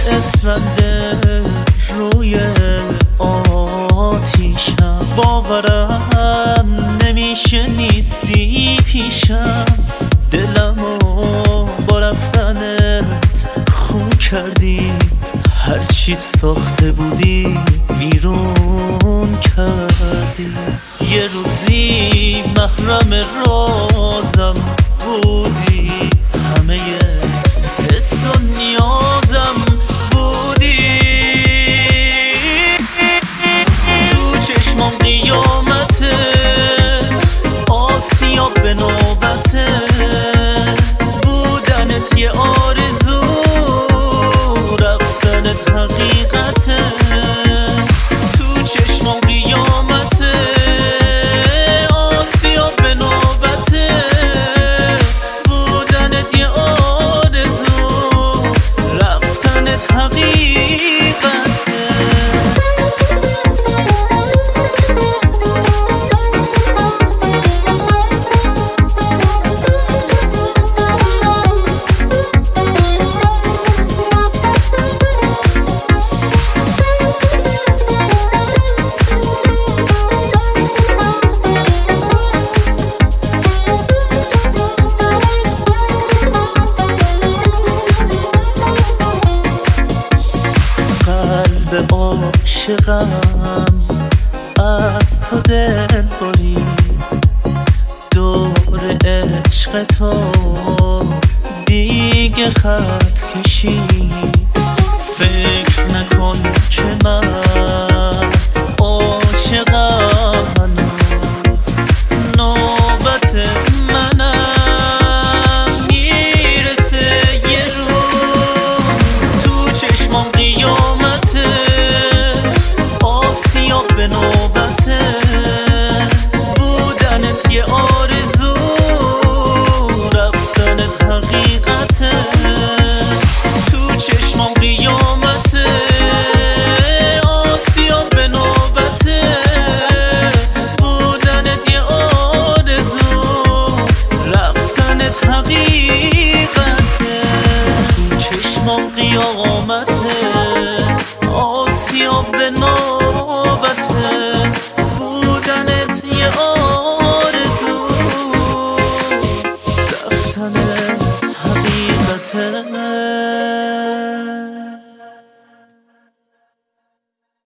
اسفنده روی آتیشم، باورم نمیشه نیستی پیشم. دلمو با رفتنت خون کردی، هرچی ساخته بودی ویرون کردی. یه روزی محرم رازم بودی، همه حس و نیازم بودی. تو چشمام قیامته، آسیاب به نوبته، بودنت یه آرزو، رفتنت حقیقته. تو چشمام قیامته، آسیاب به نوبته، بودنت یه آرزو، رفتنت حقیقته. قلب عاشقم از تو دل برید، دور عشق تو دیگه خط کشید.